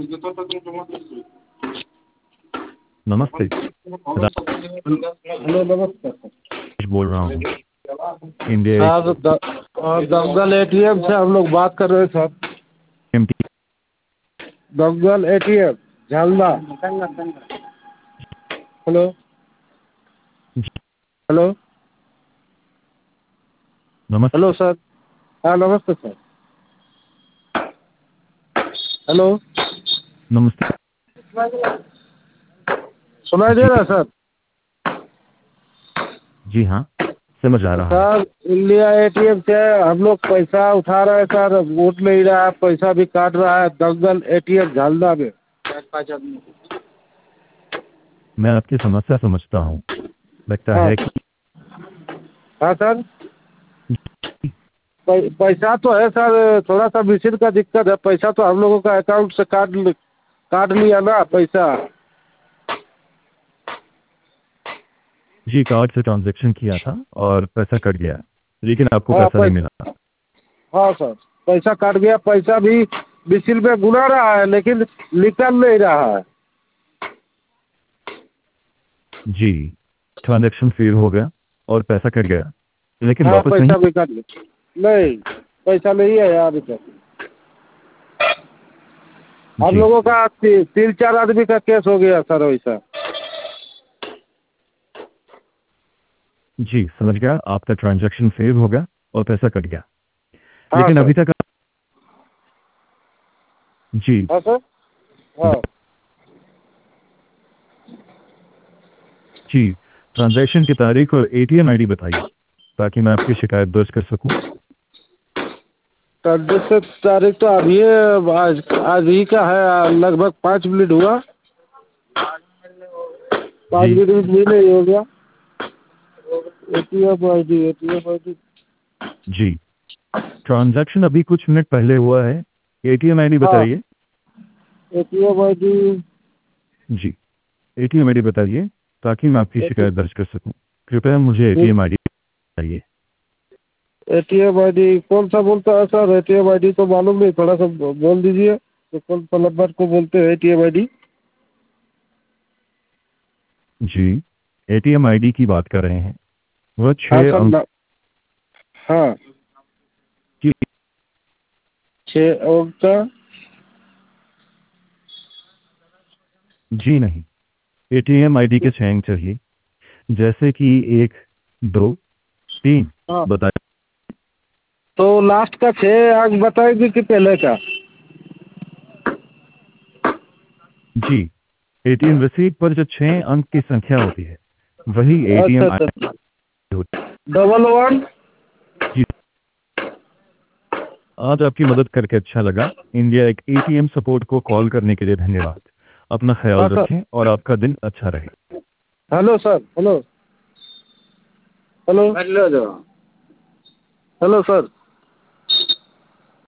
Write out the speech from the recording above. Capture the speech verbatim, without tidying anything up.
नमस्ते। हेलो नमस्कार सर। राजेश बोल रहा हूँ इंडिया हाँ तो द- हाँ, दंगल एटीएम से हम लोग बात कर रहे हैं सर। M T. दंगल ATM Jhalda. Hello hello hello नमस्ते। सर। हाँ नमस्ते सर। हेलो नमस्ते सुनाई दे जी। रहा है सर? जी हाँ, समझ आ रहा है। सर इंडिया एटीएम से हम लोग पैसा उठा रहे हैं सर, वोट नहीं रहा है, पैसा भी काट रहा है दंगल एटीएम झालदा में। मैं आपकी समस्या समझता हूँ। लगता हाँ है कि हाँ सर। पै- पैसा तो है सर, थोड़ा सा मिशन का दिक्कत है। पैसा तो हम लोगों का अकाउंट से काट लि- काट लिया ना पैसा। जी, कार्ड से ट्रांजैक्शन किया था और पैसा कट गया, लेकिन आपको हाँ पैसा नहीं पैसा, मिला। हाँ सर पैसा काट गया। पैसा भी मिशन में गुना रहा है लेकिन निकल नहीं रहा है। जी, ट्रांजैक्शन फेल हो गया और पैसा कट गया, लेकिन हाँ वापस नहीं। पैसा भी काट लिया। नहीं, पैसा नहीं है यार अभी तक। हम जी लोगों का ती, तीन चार आदमी का केस हो गया सर वैसा। जी, समझ गया। आपका ट्रांजैक्शन फेल हो गया और पैसा कट गया, हाँ लेकिन सर। अभी तक जी हाँ सर। हाँ जी ट्रांजैक्शन की तारीख और एटीएम आईडी बताइए ताकि मैं आपकी शिकायत दर्ज कर सकूं। ट्रांजेक्शन तारीख तो अभी आज आज ही का है, लगभग पाँच मिनट हुआ। पाँच जी मिनट भी नहीं हो गया। एटीएम आई डी एटीएम आई डी। जी ट्रांजैक्शन अभी कुछ मिनट पहले हुआ है। एटीएम आईडी हाँ बताइए। एटीएम आई डी। जी, एटीएम आईडी बताइए ताकि मैं आपकी शिकायत दर्ज कर सकूं। कृपया मुझे एटीएम आईडी बताइए। एटीएम आई डी कौन सा बोलता है सर? एटीएम आई डी तो मालूम नहीं, थोड़ा सा बोल दीजिए तो कौन सा नंबर को बोलते हैं एटीएम आई डी? जी, एटीएम आईडी की बात कर रहे हैं, वह हाँ छः सर अंक न, हाँ की। छः अंक का। जी नहीं, एटीएम आईडी के छः अंक चाहिए, जैसे कि एक, दो, तीन। हाँ बताइए। तो लास्ट का छः अंक बताएंगे कि पहले का? जी, एटीएम रसीद पर जो छः अंक की संख्या होती है वही अच्छा एटीएम अच्छा। आईडी होती डबल वन। है। जी, आज आपकी मदद करके अच्छा लगा। इंडिया एक एटीएम सपोर्ट को कॉल करने के लिए धन्यवाद। अपना ख्याल हाँ सर। रखें और आपका दिन अच्छा रहे। Hello sir. Hello hello hello sir.